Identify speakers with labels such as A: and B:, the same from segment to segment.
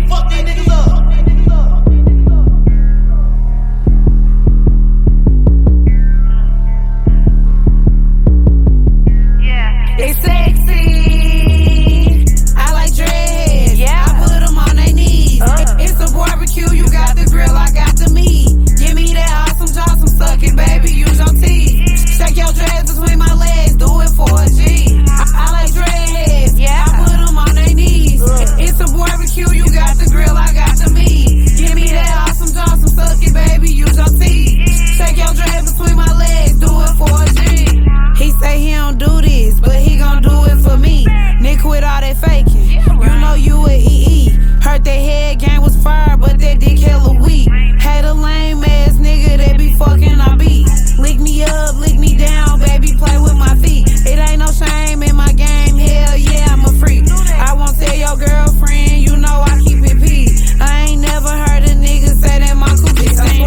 A: Fuck these niggas up.
B: It's sexy. I like dreads. Yeah. I put them on their knees. It's a barbecue. You got the grill. I got the meat. Give me that awesome job. Some suck it, baby. Use your teeth. Shake your dreads between my legs. Do it for a G. I like dreads. Yeah. I put them on their knees. It's a barbecue. You got the grill. I got the meat. Give me that awesome job. Some suck it, baby. Use your teeth. Shake your dreads between my legs. Do it for a G. He say he don't do this, but he gon' do it for me. Nick quit all that faking. You know you a EE. Heard that head game was fire, but that dick hella weak. Hate a lame ass nigga that be fucking our beat. Lick me up, lick me down, baby, play with my feet. It ain't no shame in my game, hell yeah, I'm a freak. I won't tell your girlfriend, you know I keep it peace. I ain't never heard a nigga say that my coochie stink.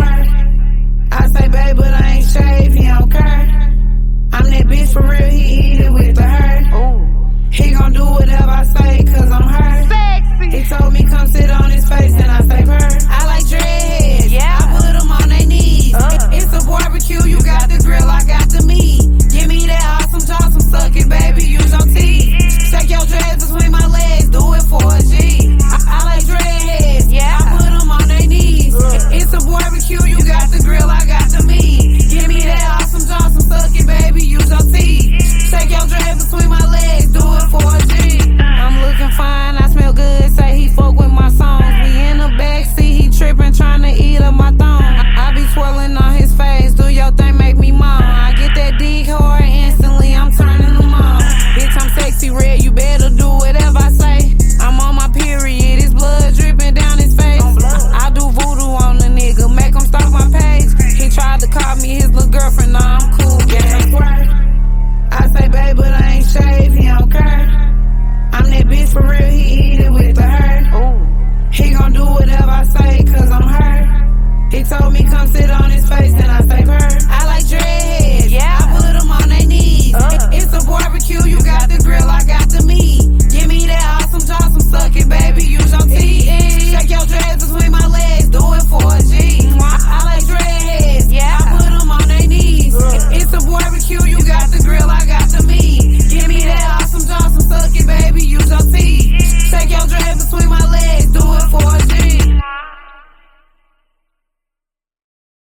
B: I say babe, but I ain't shaved, he don't care. I'm that bitch for real, he eat it with the hurt. He gon' do whatever I say, cause I'm hurt. Sexy. He told me come sit on his face, and I say her. I like dreads. Yeah. I put them on their knees. It's a barbecue, you got the grill, I got the meat. Give me that awesome job, some suck it, baby, use your teeth. Shake your dreads between my legs, do it for a G. I like dreads. Yeah. I put them on their knees. It's a barbecue, you got the grill, I got the meat. Give me that awesome job, some suck it, baby, use your teeth. Shake your dreads between my legs, do it for a G. I'm looking fine, I smell good, say he fuck with my songs. We in the backseat, he trippin', tryna eat up my thong. I be swirling on his face, do your thing, make me moan. I get that dick hard instantly, I'm turning them on. Bitch, I'm sexy red, you better do whatever I say. I'm on my period, his blood dripping down his face. I do voodoo on the nigga, make him stalk my page. He tried to call me his little girlfriend, nah, I'm cool, yeah. I say babe, but I ain't shaved, he don't care. I'm that bitch for real, he eat it with the hurt. He gon' do whatever I say, cause I'm hurt. He told me come sit on his face, and I say her.